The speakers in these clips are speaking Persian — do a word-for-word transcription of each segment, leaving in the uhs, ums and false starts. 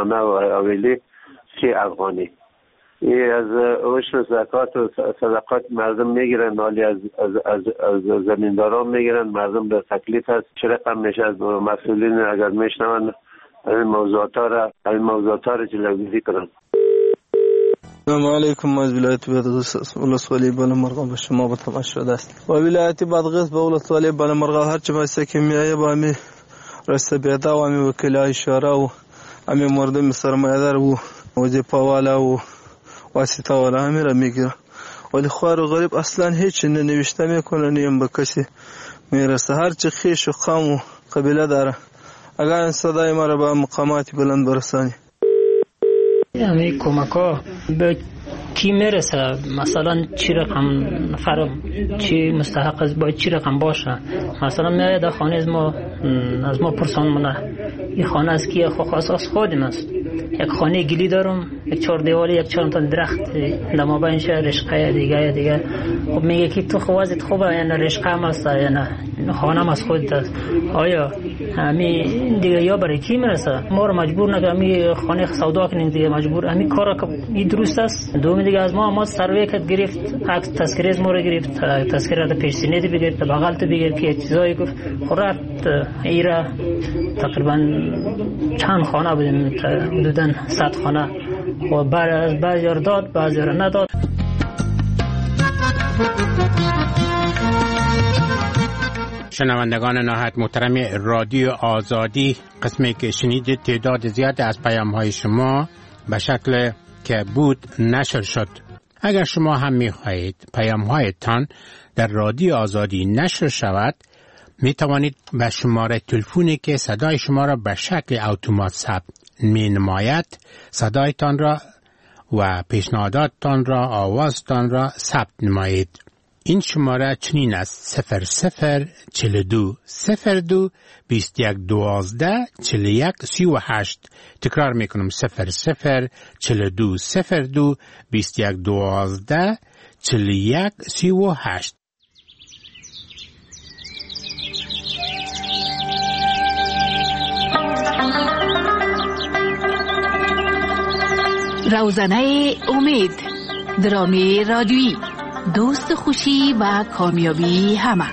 خانه و حویلی سی افغانی. این از عشر زکات و صدقات مردم میگیرن، مالی از از از, از زمینداران میگیرن. مردم در تکلیف است. چه رقم میشه از مسئولین اگر میشنون این موضوعات را این موضوعات را جلوگیری کنن. السلام علیکم. از ولایت بادغیس ولسوالی بالامرغ به شما به تماشا است. و ولایت بادغیس به ولسوالی بالامرغ هر چه واسه که میایه با می رسته بیدا و می وکیلای شورا و امی مردم سرمایه‌دار و وظیفه والا و واسطه والا امیر میگیره، ولی خوار و غریب اصلا هیچ ننوشته میکنه، نیم به کسی میرسه. هر چه خیش و قوم و قبیله داره، اگر این صدای ما را به مقامات بلند برسانی. همه کمک‌ها به کی میرسه؟ مثلا چی رقم نفر چی مستحق است، باید چی رقم باشه؟ مثلا میاد در خانه از ما از ما پرسان منه این خانه از کیه؟ خو خاص خودم است. یک خانه گلی دارم، یک چهار دیواری، یک چند تا درخت در مابین شه رشقه دیگه دیگه. خب میگه که تو خوازت خوبه یا نه رشقه هم است یا نه خانه هم از خودت است. آیا همین دیگه یا برای کی میرسه؟ ما رو مجبور نکنه همین خانه سودا کنیم دیگه، مجبور همین کارا که این درست است. دوم دیگه از ما ما سروی کت گرفت، عکس تذکره از ما رو گرفت، تذکره از پیش سینه دی بگیرد، بغل تو بگیر که چیزایی گفت. خورد ایرا تقریبا چند خانه بودیم، حدوداً صد خانه و بعضی بعضی رو داد بعضی رو نداد. شنوندگان نهایت محترم رادیو آزادی، قسمی که شنیدید تعداد زیاد از پیام های شما به شکل که بود نشر شد. اگر شما هم می خواهید پیام هایتان در رادیو آزادی نشر شود، می توانید به شماره تلفنی که صدای شما را به شکل اتومات ثبت می نماید صدایتان را و پیشنهاداتتان را، آوازتان را ثبت نمایید. این شماره چنین است: صفر صفر چهل و دو صفر دو بیست یک دوازده چهل و یک سی و هشت. تکرار میکنم: صفر صفر چهل و دو صفر دو بیست یک دوازده چهل و یک سی و هشت. روزنه امید، درامی رادیویی، دوست خوشی و کامیابی همه.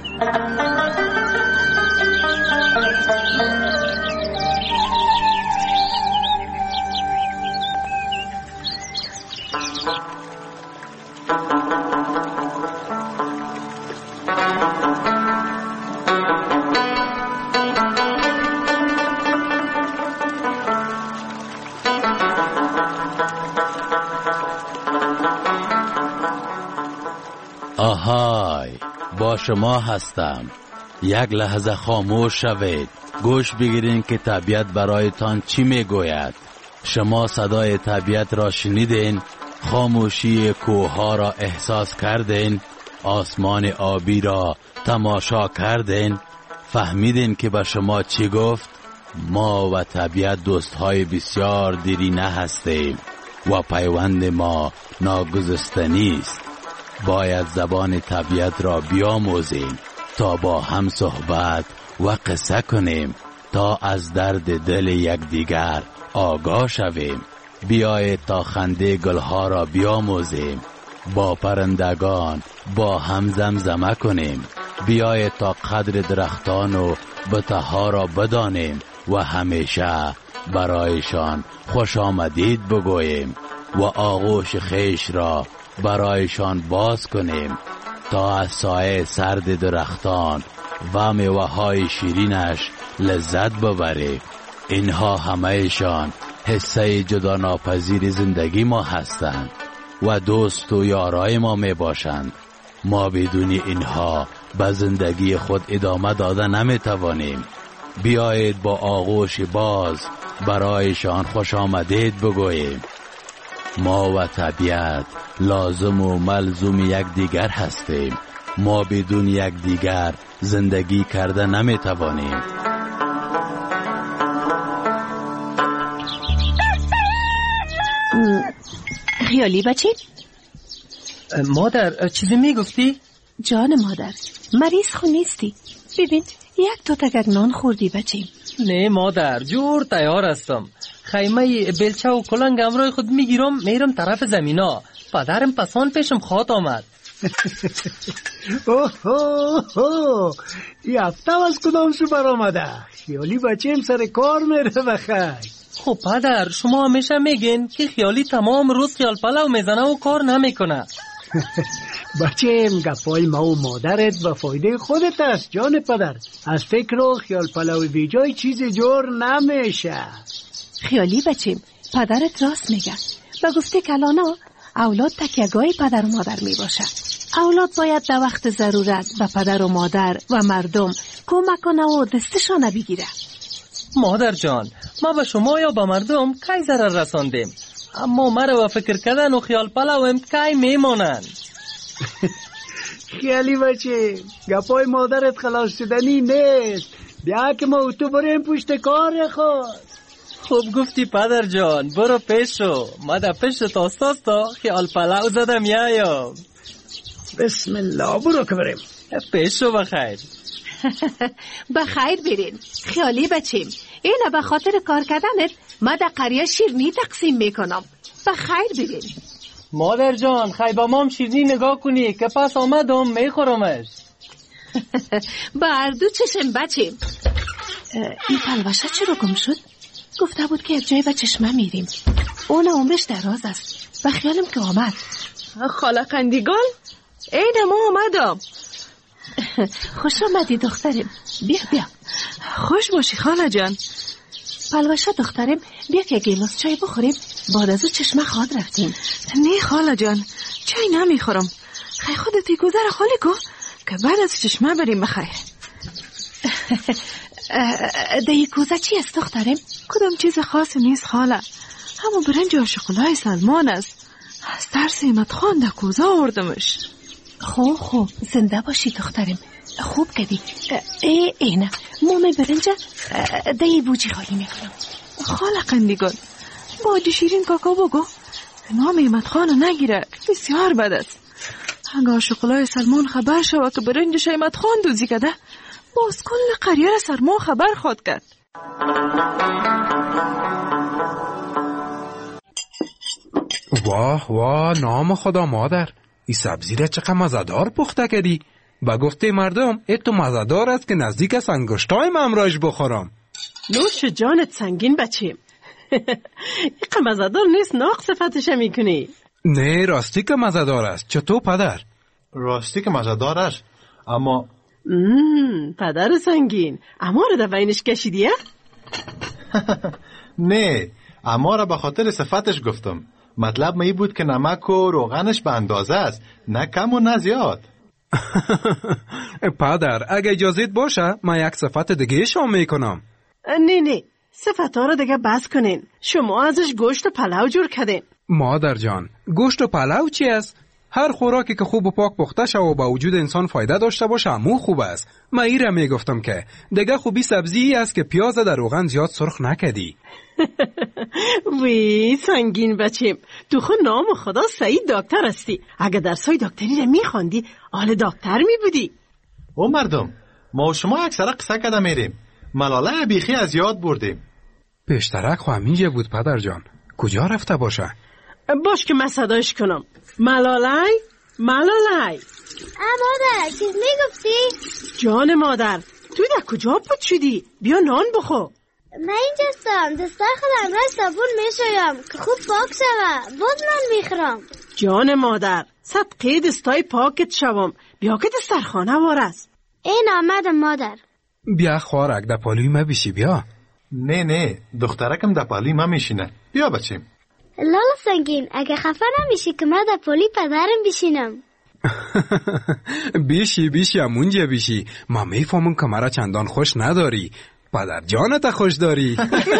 آهای، با شما هستم. یک لحظه خاموش شوید، گوش بگیرین که طبیعت برایتان چی میگوید. شما صدای طبیعت را شنیدین، خاموشی کوه‌ها را احساس کردین، آسمان آبی را تماشا کردین، فهمیدین که به شما چی گفت؟ ما و طبیعت دوستهای بسیار دیرینه هستیم و پیوند ما ناگسستنی است. باید زبان طبیعت را بیاموزیم تا با هم صحبت و قصه کنیم، تا از درد دل یکدیگر آگاه شویم. بیایید تا خنده گلها را بیاموزیم، با پرندگان با هم زمزمه کنیم. بیایید تا قدر درختان و بوته‌ها را بدانیم و همیشه برایشان خوش آمدید بگوییم و آغوش خویش را برایشان باز کنیم تا از سایه سرد درختان و میوه‌های شیرینش لذت ببریم. اینها همه‌شان حصه جدا ناپذیر زندگی ما هستند و دوست و یارای ما می باشند. ما بدون اینها به زندگی خود ادامه داده نمی توانیم. بیایید با آغوش باز برایشان خوش آمدید بگوییم. ما و طبیعت لازم و ملزوم یک دیگر هستیم. ما بدون یک دیگر زندگی کرده نمی توانیم. خیالی بچه؟ مادر چیزی میگفتی؟ جان مادر، مریض خو نیستی؟ ببین یک دو تگک نان خوردی بچه؟ نه مادر، جور تیار هستم. خیمه بلچه و کلنگ امرای خود میگیرم میرم طرف زمینا. پدرم پسان پیشم خواد آمد. اوه اوه ای هفته از کدام سو بر آمده؟ خیالی بچیم سر کار میره بخیر. خب پدر شما همیشه میگین که خیالی تمام روز خیال پلو میزنه و کار نمیکنه. بچیم گپای ما و مادرت و فایده خودت است جان پدر. از فکر و خیال پلو بیجای چیز جور نمیشه. خیالی بچیم پدرت راست میگه و گفته کلانا اولاد تکیهگاه پدر و مادر میباشه. اولاد باید در وقت ضرورت به پدر و مادر و مردم کمک کنه و دستشان بگیره. مادر جان ما به شما یا به مردم کی ضرر رساندیم، اما مرا و فکر کردن و خیال پلویم کی میمانند. خیالی بچه گپای مادرت خلاص شدنی نیست. بیا که ما و تو بریم پشت کار خود. خوب گفتی پدر جان، برو پیشو. ما در پشت تاستاستا خیال پلو زدم یایم. بسم الله برو که بریم. پیشو بخیر. بخیر برین خیالی بچیم. اینه به خاطر کار کردنت ما در قریه شیرنی تقسیم میکنم. بخیر برین. مادر جان خیلی با مام شیرنی نگاه کنی که پس آمدم میخورمش. با اردو چشم بچیم. این پلوشه چرا گم شد؟ گفته بود که یک جای به چشمه میریم. اون عمرش دراز است و خیالم که آمد. خاله قندیگل این ما آمدم. خوش آمدی دخترم. بیا بیا. خوش باشی خاله جان. پلوشه دخترم بیا که گیلاس چای بخوریم. بعد از او چشمه خواد رفتیم. نه خاله جان چای نمیخورم. خیلی خودتی گذر خالی کو که بعد از چشمه بریم بخیر. دی کوزه چی است دخترم؟ کدام چیز خاصی نیست خاله. همون برنج و شکلای سلمان است. از ترس ایمت خان در کوزه آوردمش. خوب خوب زنده باشی دخترم. خوب کدی. ای اینه مومه برنج دی بوجی خالی میکنم. خاله قندیگل باجی شیرین کاکا بگو نام ایمت خان نگیره بسیار بد است. اگر شکلای سلمان خبر شوه که برنجش ایمت خان دوزی کده باز کل قریه را سر ما خبر خواد کرد. واه واه نام خدا مادر، این سبزی را چقدر مزه‌دار پخته کردی. با گفته مردم ای تو مزه‌دار است که نزدیک از انگشتای ممراش بخورم. نوش جانت سنگین بچیم. این مزه‌دار نیست ناق صفتش میکنی. نه راستی که مزه‌دار است. چطور پدر؟ راستی که مزه‌دار است اما مم، پدر سنگین اما رو در بینش کشیدیه؟ نه اما را به خاطر صفتش گفتم. مطلب می بود که نمک و روغنش به اندازه است، نه کم و نه زیاد. پدر اگه اجازت باشه من یک صفت دیگه شام میکنم. نه نه صفت ها رو دیگه بس کنین. شما ازش گوشت و پلو جور کردین. مادر جان گوشت و پلو چی است؟ هر خوراکی که خوب و پاک پخته شود و با وجود انسان فایده داشته باشه همون خوب است. من ایره میگفتم که دیگه خوبی سبزی است که پیاز در روغن زیاد سرخ نکدی. وی سنگین بچیم تو خود نام خدا سعید دکتر هستی. اگه درسای دکتری رو میخواندی آل دکتر میبودی. او مردم ما و شما اکثر قصه کده میریم. ملاله بیخی از یاد بردیم. پیشترک خو همینجا بود پدر جان. کجا رفته باشه؟ باش که من صداش کنم. ملالای ملالای مادر چیز میگفتی؟ جان مادر تو در کجا بود شدی؟ بیا نان بخو. من اینجاستم دستای خودم را صابون میشویم که خوب پاک شوه. بود نان میخورم. جان مادر صدقه دستای پاکت شوم. بیا که دسترخانه وارست. این آمدم مادر. بیا خوارک در پالوی ما بیشی بیا. نه نه دخترکم در پالوی ما میشینه. بیا بچیم. لالا سنگین اگه خفه نمیشی که من در پولی پدرم بشینم. بیشی بیشی همونجا بیشی. ما میفهمم که مرا چندان خوش نداری. پدر جانت خوش داری.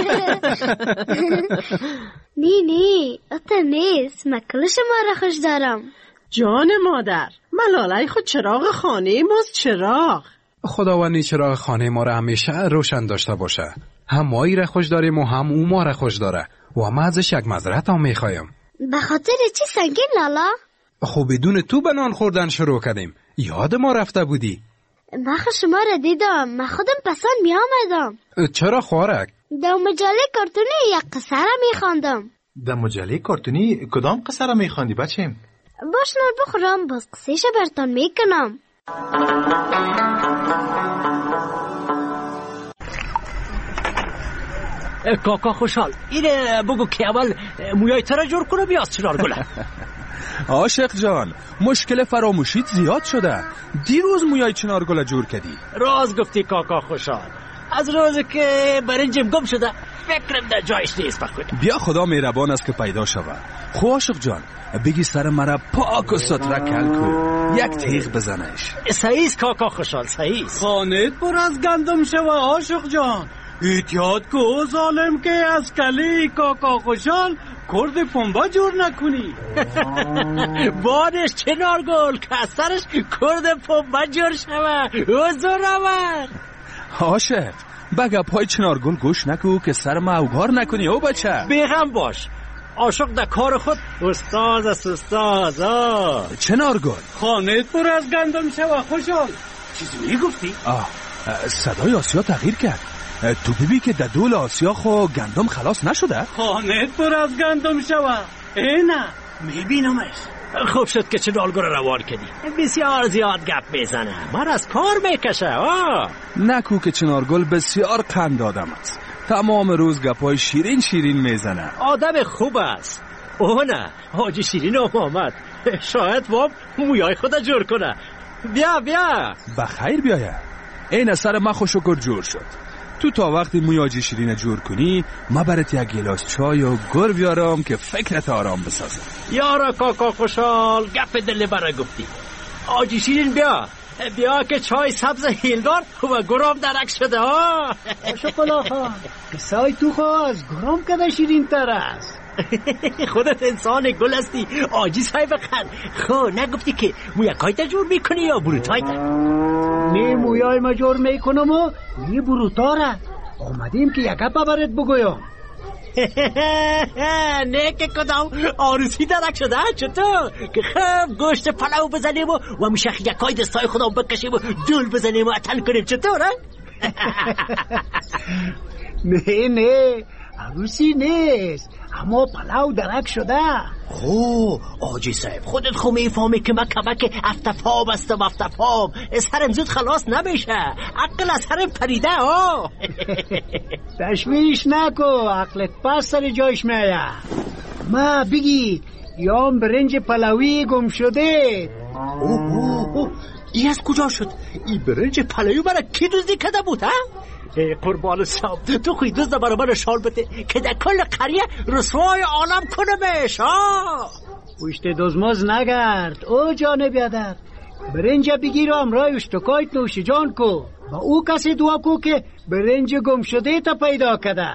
نی نی اتا نیست من کل شما را خوش دارم. جان مادر ملالای خود چراغ خانه ماست. چراغ خداوندی چراغ خانه ما را همیشه روشن داشته باشه. هم مایی را خوش داریم و هم او ما را خوش داره و ما ازش یک معذرت هم میخوایم. به خاطر چی سنگین لالا؟ خب بدون تو به نان خوردن شروع کردیم. یاد ما رفته بودی. من خود شما را دیدم. من خودم پسند می آمدم. چرا خوارک؟ در مجله کارتونی یک قصه را میخواندم. در مجله کارتونی کدام قصه را میخواندی بچیم؟ باش نور بخورم باز قصهش برتان میکنم. کاکا خوشحال اینه بگو که اول مویای تو را جور کنه بیاز چنار گله. عاشق جان مشکل فراموشیت زیاد شده. دیروز مویای چنار گله جور کردی. راز گفتی کاکا خوشحال. از روزی که برنجم گم شده فکرم در جایش نیست بخود. بیا خدا مهربان است که پیدا شود. خو عاشق جان بگی سر مرا پاک و ستره کل کو یک تیغ بزنش. صحیح کاکا خوشحال صحیح. خانت پر از گندم شوه عاشق جان. احتیاط کو ظالم که از کلی کاکا خوشحال کرد پنبه جور نکنی. بادش چنار گل که از سرش کرد پنبه جور شوه. او زورور عاشق بگه پای چنارگل گوش نکو که سر ما اوگار نکنی او بچه. بیغم باش عاشق در کار خود استاد است استاد. چنارگل خانت پر از گندم شوه خوشحال. چیزی میگفتی؟ آه صدای آسیا تغییر کرد. تو ببین که در دول آسیا خو گندم خلاص نشده؟ خانت پر از گندم شوه. اینه میبینمش. خوب شد که چنارگل رو روان کردی. بسیار زیاد گپ میزنه من از کار میکشه. آه نکو که چنارگل بسیار قند آدم است. تمام روز گپای شیرین شیرین میزنه. آدم خوب است. اوه نه حاجی شیرین هم آمد. شاید وام مویای خود جور کنه. بیا بیا بخیر بیایه. این سر ما خوشکر جور شد. تو تا وقتی مویاجی شیرین جور کنی ما برات یک گلاس چای و گر بیارم که فکرت آرام بسازه. یارا کاکا خوشحال گپ دل برا گفتی. آجی شیرین بیا بیا که چای سبز هیلدار و گرام درک شده. ها شکلا خان قصای تو خواست گرام کده شیرین تر است. خودت انسان گل هستی آجی صاحب خان. خو نگفتی که مویای تجور میکنی یا بروتای تا؟ نه مویای ما جور میکنم و نه بروتاره. آمدیم که یک گپ برات بگویم. نه که کدام آروسی درک شده چطور که خب گوشت پلاو بزنیم و و میشه یکای دستای خودم بکشیم و دول بزنیم و اتن کنیم چطور؟ نه نه عروسی نیست اما پلاو درک شده. خو آجی صاحب خودت خو میفهمی که من کمک افتفام هستم. افتفام سرم زود خلاص نمیشه. عقل از سرم پریده. ها تشویش نکو عقلت پس سر جایش میایه. ما بگی یام برنج پلاوی گم شده. اوه اوه اوه ای از کجا شد؟ ای برنج پلاوی برای کی دزدی کده بود؟ ها قربان صاحب تو خوی دزد برای من شال بده که در کل قریه رسوای عالم کنه بهش. ها پشت دزماز نگرد او جانه بیادر. برنج بگیر و امرای اشتکایت نوش جان کو با او کسی دعا کو که برنج گم شده تا پیدا کده.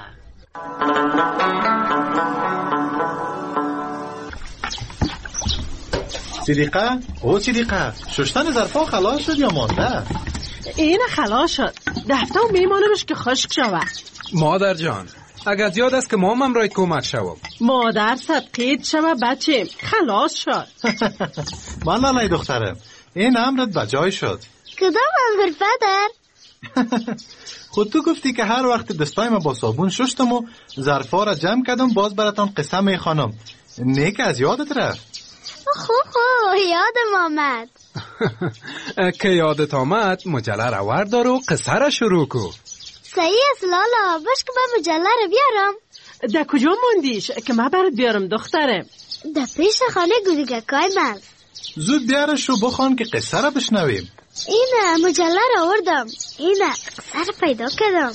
صدیقه او صدیقه ششتن ظرفا خلاص شد یا مانده؟ این خلاص شد. دفتم میمانمش که خشک شود. مادر جان اگر زیاد است که مام امرای کمک شوم. مادر صدقیت شوه بچه خلاص شد. من لالای دخترم این امرت بجای شد. کدام امر پدر؟ خود تو گفتی که هر وقت دستای ما با صابون شستم و ظرفا را جمع کردم باز براتان قصه میخوانم. نه که از یادت رفت. خو خو یادم آمد. که یادت آمد مجله را وردار و قصه را شروع کو. صحیح است لالا باش که من مجله را بیارم. در کجا موندیش که من برات بیارم دخترم؟ در پیش خانه گودگکای من. زود بیارش و بخوان که قصه را بشنویم. اینه مجله را آوردم. اینه قصه را پیدا کردم.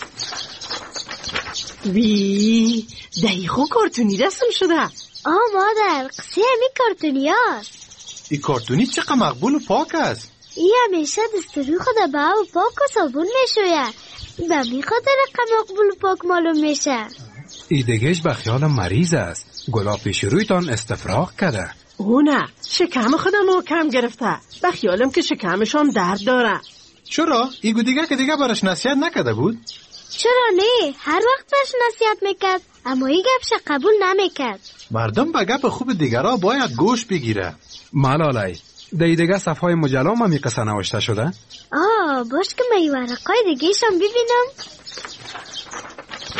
وی دقیقا کارتونی رسم شده. آه مادر قصه همی کارتونی هست. این کارتونی چقدر مقبول و پاک است. ای همیشه دستروی خود با و پاک و صابون میشوید. به می خاطر مقبول و پاک معلوم میشه. ای دگهش به خیال مریض است. گلاب پیش رویتان استفراغ کرده. او نه شکم خودم محکم گرفته. به خیالم که شکمشم درد داره. چرا؟ ایگو دیگه که دیگه برش نصیحت نکده بود؟ چرا نه؟ هر وقت برش نصیحت میکرد اما این گپش قبول نمیکرد. مردم به گپ خوب دیگرها باید گوش بگیره. ملالای دی دیگه صفحای مجله ما می قصه نوشته شده؟ آه باش که من ورقای دیگهشم ببینم.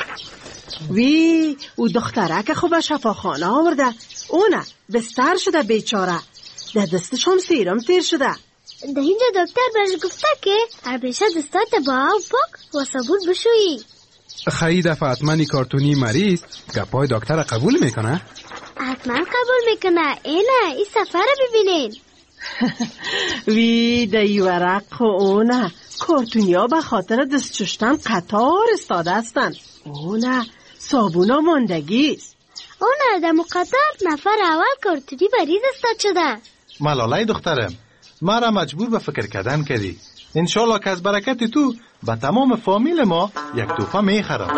وی او دختره که خوب شفاخانه آورده، اونه بستر شده بیچاره، در دستش هم سیرم تیر شده. ده اینجا دکتر برش گفته که همیشه دستات با آب پاک و صابون بشویی. خیلی دفعه حتما کارتونی مریض گپای دکتر قبول میکنه؟ حتما قبول میکنه. اینه این سفر ببینین. وی دی ورق اونه کارتونیا به خاطر دست چشتن قطار استاده هستن. اونه صابونا ماندگیست. اونه در مقدر نفر اول کارتونی مریض استاد شده. ملالای دخترم، مرا مجبور به فکر کردن کردی. انشالله که از برکت تو به تمام فامیل ما یک توفه میخرم.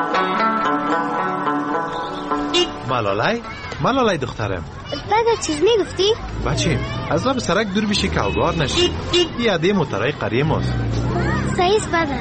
ملالای ملالای دخترم، بعد چیز میگفتی؟ بچه از لب سرک دور بشی که اوگار نشی. یه عده موترهای قریه ماست. سعیست بدر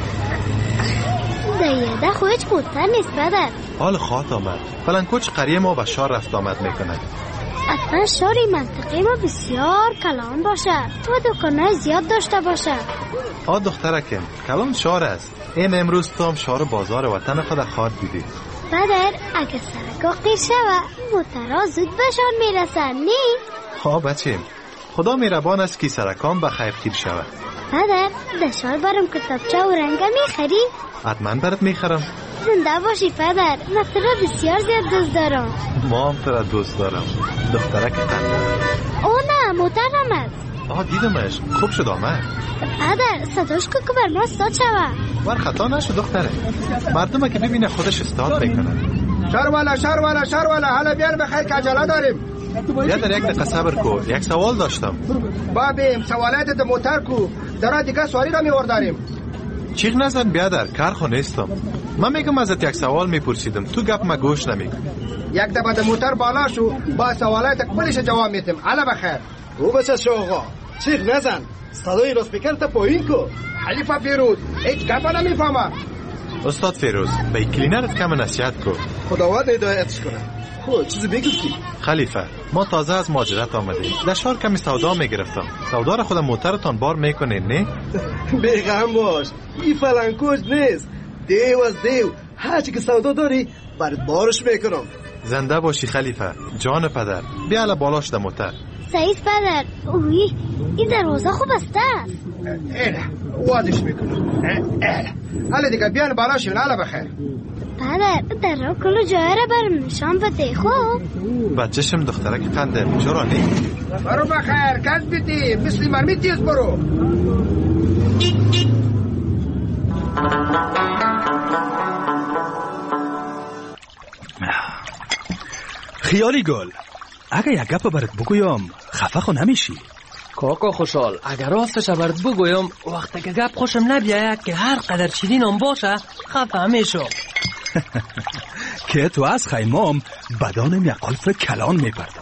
دیده خویچ موتر نیست بدر. حال خواهد آمد. فلنکوچ قریه ما به شار رفت آمد میکنه. حتما شاری منطقه ما بسیار کلان باشه و دکانه زیاد داشته باشه. آه دخترکم، کلان شار است. این امروز تو هم شار بازار وطن خود خواهد دیدی. بدر اگه سرکا قیر شوه موترها زود بشان میرسن نی؟ ها بچیم، خدا میربان است که سرکان به خیر خیر شوه. بدر دشار برم کتابچه و رنگه میخری؟ حتما برات میخرم. زنده باشی پدر، من تو را بسیار زیاد دوست دارم. ما هم تو را دوست دارم دخترک قندم. او نه موتر آمد. آه دیدمش، خوب شد آمد. پدر صداش که که بر ما استاد شوه. بر خطا نشد دختره، مردمه که ببینه خودش استاد میکنه. شروالا شروالا شروالا حالا بیار بخیر که عجله داریم. یا در یک دقیقه صبر کو، یک سوال داشتم. بابیم سوالات ده موتر کو، در دیگه سوالی را میور داریم. چیغ نزن بیادر، کار خو نیستم. من میگم ازت یک سوال میپرسیدم، تو گپ ما گوش نمیکنی. یک دفعه ده موتر بالا شو، با سوالات کلش جواب میتیم. علا بخیر. او بچه شوقا، چیغ نزن، صدای لاسپیکر تا پایین کو. حلیفه فیروز، هیچ گپا نمیفهمم. استاد فیروز، به کلینرت کم نصیحت کو. خداوند هدایتش کنه. خب چیزی بگفتی؟ خلیفه، ما تازه از مهاجرت آمدیم. در شهر کمی سودا میگرفتم. سودا را خودم موترتان بار میکنین نه؟ بیغم باش، این فلنکوش نیست. دیو از دیو، هرچی که سودا داری برات بارش میکنم. زنده باشی خلیفه، جان پدر. بیا الا بالاش در موتر. سعید پدر، اوی این دروازه خوب استه است. ایله وادش میکنم. ایله حالا دیگه بیان بالاش حالا بخیر. پدر در را کلو جای را برم نشان بده. خوب بچه‌شم دخترک قندم، چرا نی؟ برو بخیر، کس بیتی مثل مرمی تیز برو. خیالی گل، اگه یک گپ برات بگویم خفه خو نمیشی؟ کاکا خوشحال، اگر راستش برات بگویم وقتی که گپ خوشم نبیاید که هر قدر چیرینم باشه خفه میشم. که تو از خیمام بدانم یک قلف کلان میپردم.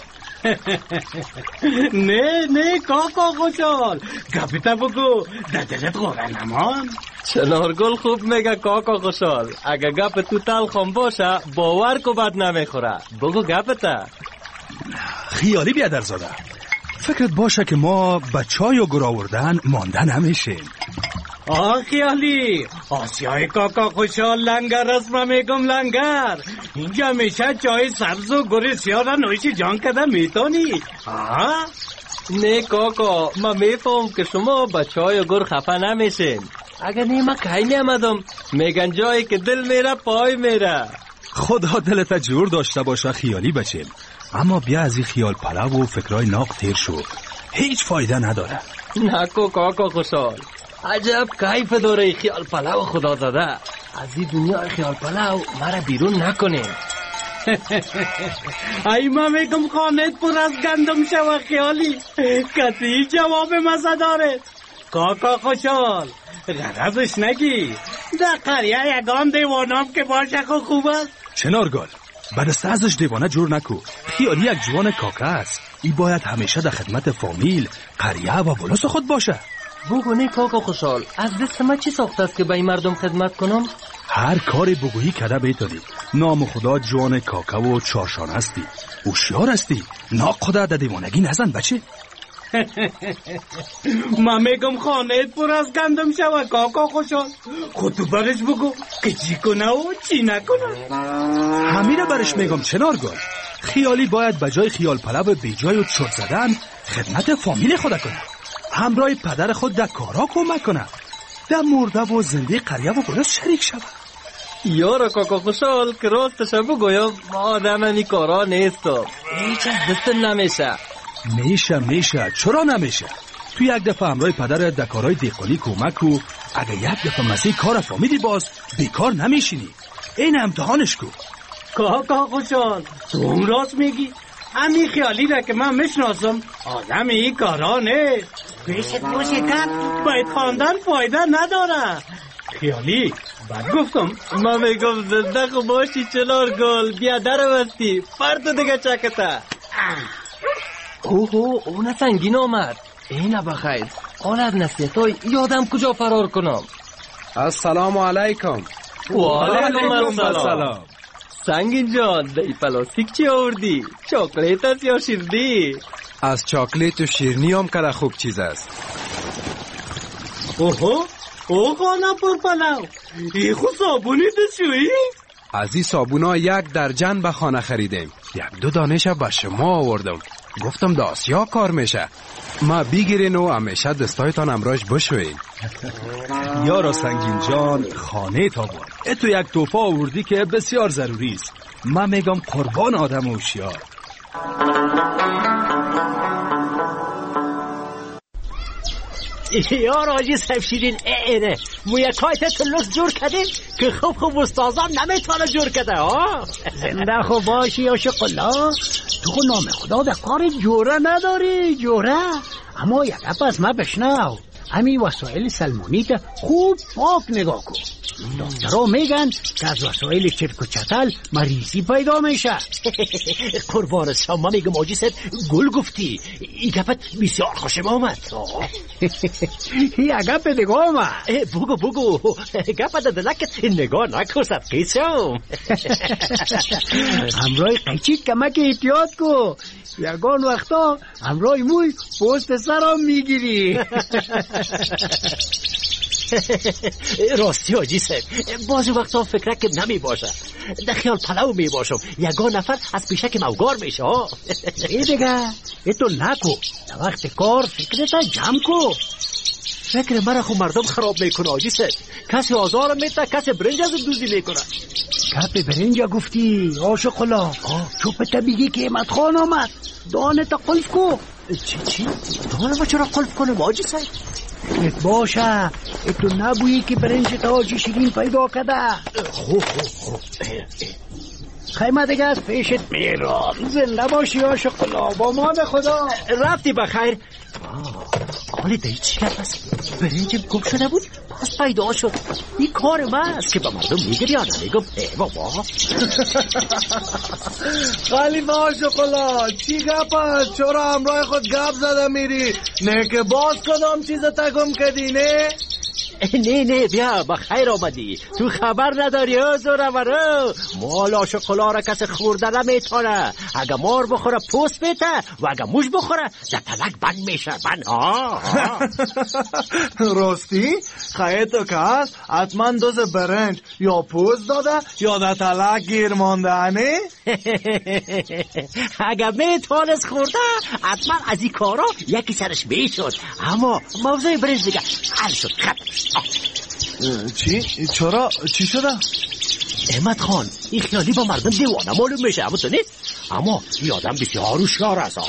نه نه کاکا خوشحال، گپیتا بگو، در دلت قره نمان. چنارگل خوب میگه کاکا خوشحال، اگه گپ تو تلخم باشه باور کو بد نمیخوره. بگو گپتا. خیالی بیادر زاده، فکرت باشه که ما به چای و گر آوردن مانده نمیشیم. آه خیالی، آسیای کاکا خوشحال لنگر است. من میگم لنگر اینجا میشه چای سبز و گر سیاه را نوشی جان کده میتونی. آه نه کاکا، من میفهم که شما با چای و گر خفه نمیشین. اگر نه من که میامدم میگن جایی که دل میره پای میره. خدا دلت جور داشته باشه خیالی بچیم، اما بیا از این خیال پلو و فکرای ناق تیر شو، هیچ فایده نداره. نکو کاکا خوشحال، عجب کیف داره خیال پلو خدا زده. از این دنیا خیال پلو مرا بیرون نکنه. ای من میگم خانت پر از گندم شوه خیالی، کسی جواب مزه داره. کاکا خوشحال غرضش نگی، در قریه یگان دیوانم که باشه خو خوب است. چنارگل، بعد از ازش دیوانه جور نکو. خیالی یک جوان کاکا است، ای باید همیشه در خدمت فامیل، قریه و ولس خود باشه. بگو نه کاکا خوشحال، از دست ما چی ساخته است که به این مردم خدمت کنم؟ هر کاری بگویی کده بیتادی. نام خدا جوان کاکا و چارشان هستی، هوشیار هستی، ناق خدا در دیوانگی نزن بچه. من میگم خانهت پر از گندم شوه کاکا خوشحال. خود تو برش بگو که چی کنه و چی نکنه. همینه برش میگم چنارگل. خیالی باید بجای خیال پلو بیجای و چرت زدن خدمت فامیل خود کنه، همراه پدر خود در کارا کمک کنه، در مرده و زنده قریه و بلوس شریک شود. یارا کاکا خوشحال که راستش بگویم ما آدم همی کارا نیستم، هیچ از دستم نمیشه. میشه میشه چرا نمیشه؟ تو یک دفعه همراه پدر در کارهای دیقانی کمک کو، اگه یک دفعه مسیح کار فامیلی باز بیکار نمیشینی. این امتحانش کو. کاکا خوشحال تو هم راست میگی. همین خیالی را که من میشناسم آدم این کارا نیست. پیشت باشه کن باید خواندن فایده نداره. خیالی بعد گفتم من میگم زنده خو باشی چلار گل بیا در وستی فرد دیگه چکتا. اوهو اون سنگین آمد. اینه بخیر حال از نصیحتای یادم کجا فرار کنم. السلام علیکم. و علیکم السلام. سنگین جان دی پلاستیک چی آوردی؟ چاکلیت است یا شیرنی؟ از چاکلیت و شیرنی هم که خوب چیز است. اوهو او خانه پر پلو ای خود صابونی دستشویی؟ از این صابونا یک درجن به خانه خریدیم. یک دو دانش به شما آوردم. گفتم دا آسیا کار میشه. ما بگیرین و همیشه دستایتان امراج بشوین. یارا سنگین جان خانه تا بود. اتو یک توفا آوردی که بسیار ضروری است. من میگم قربان آدم هوشیار. یار آجی سفشیرین اینه مویکایت تلوس جور کردیم که خوب خوب استازان نمیتونه جور کرده ها. زنده خوب باشی یا شقلا تو خود نام خدا در کار جوره نداری جوره. اما یک پس ما بشنو همین وسایل سلمانی تا خوب پاک نگاه کن. دکترها میگن که از وسایل چرک و چتل مریضی پیدا میشه. قربان شما میگم آجی سید گل گفتی. این گپت بسیار خوشم آمد. این گپ دیگه آمد. بگو بگو گپت دلکت نگاه نکرسد قیچم. همراه قیچی کمک احتیاط کو. یگان وقتا همراه موی پوست سرم میگیری. راستی آجی سید بعضی وقتا فکره که نمی باشه در خیال پلو می باشم یگان نفر از پیشک موگار میشه. ای دیگه ای تو نکو در وقت کار فکرتا جمع کو. فکر مرا خو مردم خراب میکنه آجی سید. کسی آزارم میته کسی برنج از دوزی میکنه. گپ برنج گفتی عاشق الله چوبتا بگی که احمد خان آمد دانه تا قلف کو. چی چی؟ دانه ما چرا قلف کنم آجی سید؟ ات باشه اتو نبویی که برنج تا آجی شیرین پیدا کده. خوب خوب خوب خیمه دیگه از پیشت میرم. زنده باشی عاشق الله با ما به خدا. رفتی بخیر. حالی دایی چی کرد است؟ برنجم گم شده بود پس پیدا شد. این کار من است که با مردم میگری یا نمیگم. ای بابا خلیفه عاشق الله چی گپ است؟ چرا همراه خود گپ زده میری؟ نه که باز کدام چیز تگم کردی نه؟ نه نه بیا بخیر آمدی. تو خبر نداری ها زوره ورو مال عاشق الله را کسی خورده نمیتونه. اگه مار بخوره پوست میته و اگه موش بخوره در تلک بند میشه. بند ها راستی؟ خیلی تو که هست حتما دوز برنج یا پوست داده یا در تلک گیر مانده نه؟ اگه میتونست خورده حتما از این کارا یکی سرش میشد. اما موضوع برنج دیگه حل شد. خط چی؟ چرا؟ چی شده؟ احمد خان این خیالی با مردم دیوانه معلوم میشه اما تو نیست. اما این آدم بسیار هوشیار است.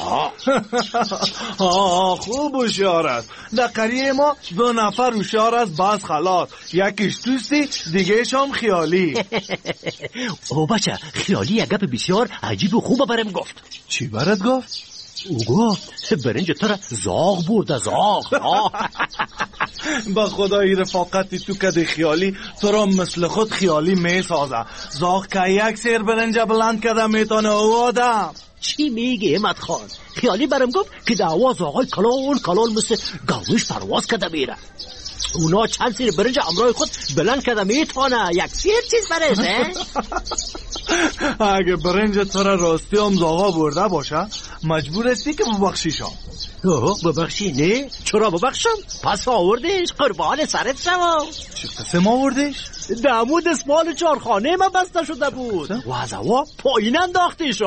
ها خوب هوشیار است. در قریه ما دو نفر هوشیار است بس خلاص. یکیش توستی دیگهش هم خیالی. او بچه خیالی یک گپ بسیار عجیب و خوب برم گفت. چی برات گفت؟ او گفت برنج تو را زاغ برده زاغ. با خدای رفاقتی تو که خیالی تو را مثل خود خیالی می سازه. زاغ که یک سیر برنج بلند کده میتونه او آدم. چی میگه احمد خان؟ خیالی برم گفت که در آواز آقای کلال کلال مثل گوش پرواز کده میره. اونا چند سیر برنج امرای خود بلند کده میتونه یک سیر چیز برسه. اگه برنج تو را راستی هم زاغا برده باشه مجبور هستی که ببخشیشم. اوه ببخشی؟ نه چرا ببخشم؟ پس آوردش قربان سرت شوم. چه قسم آوردش؟ دمو دستمال چارخانه من بسته شده بود و از هوا پایین انداختش.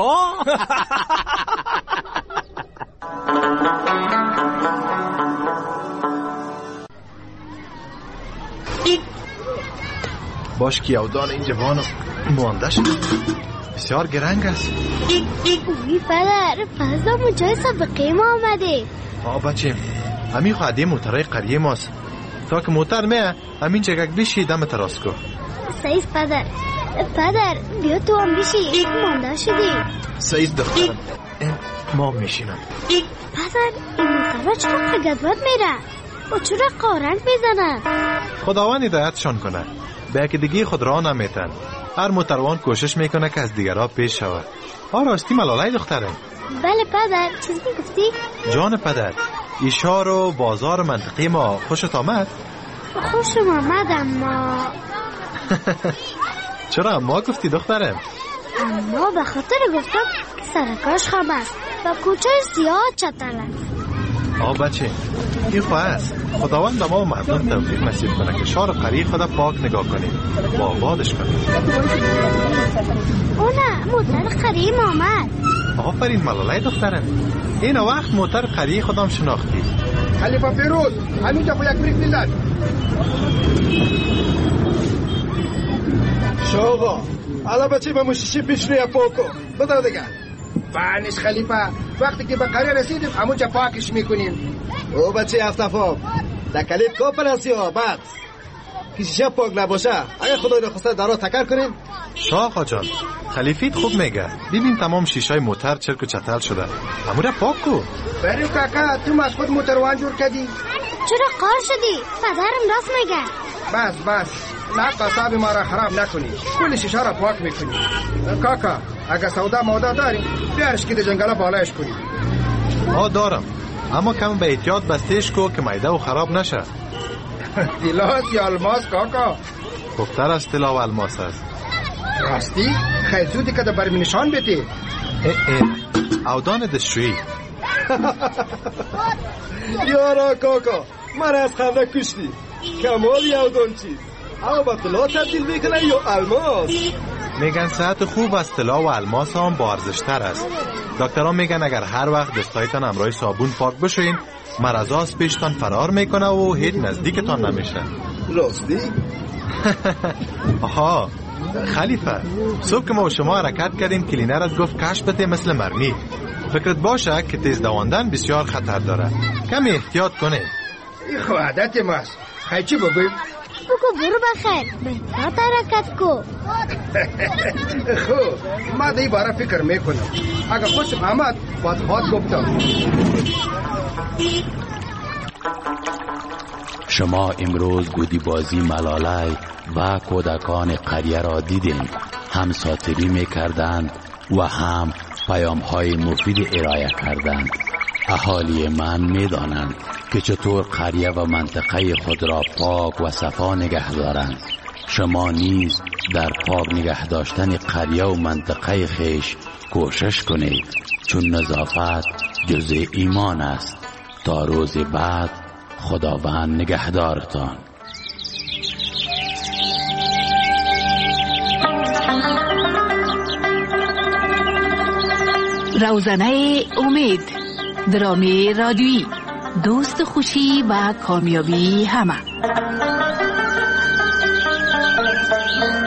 باش که یودان این جوانو مانده شد بسیار گرنگ است. اوی پدر فضلمون جای سابقه ما آمده. آه بچه همین خواهده موترهای قریه ماست. تا که موتر میه همین چگک بیشی دم تراس کو. سیز پدر پدر بیا تو هم بیشی مانده شدی. سیز دخترم ما میشینم. پدر این موترها چرا قدوت میره و چرا قارنگ میزنن؟ خداوند هدایتشان کنه. به که دیگه خود راه نمیتن. هر موتروان کوشش میکنه که از دیگرها پیش شود. ها راستی ملالای دخترم. بله پدر چیز میگفتی؟ جان پدر ایشار و بازار منطقی ما خوشت آمد؟ خوشم آمد اما چرا اما گفتی دخترم؟ اما به خاطر گفتم که سرکاش خم است و کوچه زیاد چتل است. آه بچه این خواه است. خداوند به ما و مردم توفیق نصیب کنه که شار قریه خدا پاک نگاه کنیم و آبادش کنیم. اونه موتر قریه ما آمد. آفرین ملالای دخترم. این وقت موتر قریه خودم شناختی. خلیفه فیروز همینجا خو یک بریک میزد. شاقا حالا بچه به مشیشی پیش روی پاکو بذار دیگه. فعنیش خلیفه وقتی که به قریه رسیدیم همونجا پاکش میکنیم. او بچه افتفاب در کلید کافر هستی ها. بعد که شیشه پاک نباشه اگه خدای نخواسته درها تکر کنیم. شاقا جان خلیفیت خوب میگه. ببین تمام شیشای موتر چرک و چتل شده. همون پاک کو. بریم کاکا تو از خود موتروان جور کردی. چرا قار شدی؟ پدرم راست میگه. بس بس نه قصاب ما را خراب نکنی. کل شیشه را پاک میکنی. کاکا اگه سودا مودا داریم بیارش که در جنگل بالایش کنی. آه دارم اما کم به احتیاط بستیش کو که میده و خراب نشه. طلا یا الماس کاکا؟ خوبتر از طلا و الماس است. راستی خیلی زودی که در برمی نشان بیتی. اه اه اودان دستشویی. یارا کاکا من از خنده کشتی. کمالی اودان چیز اما با طلا تبدیل میکنه یا الماس؟ میگن صحت خوب از طلا و الماس هم با ارزشتر است. دکتران میگن اگر هر وقت دستایتان امرای صابون پاک بشوین مرض از پیشتان فرار میکنه و هیچ نزدیکتان نمیشه. راستی؟ آها خلیفه صبح که ما و شما حرکت کردیم کلینرت گفت کش بده مثل مرمی. فکرت باشه که تیز دواندن بسیار خطر داره. کمی احتیاط کنه. این خو عادت ماست. خیلی چی بگویم؟ بگو برو بخیر بهتر حرکت کو. خو ما دی باره فکر میکنم. اگه خوشم آمد باید خواهد گفتم. شما امروز گودی بازی ملالای و کودکان قریه را دیدین. هم ساتری میکردند و هم پیام های مفید ارائه کردند. اهالی من میدانند که چطور قریه و منطقه خود را پاک و صفا نگه دارند. شما نیز در پاک نگه داشتن قریه و منطقه خیش کوشش کنید، چون نظافت جزء ایمان است. تا روز بعد خداوند نگهدارتان. روزنه امید، درامی رادیویی، دوست خوشی و کامیابی همه.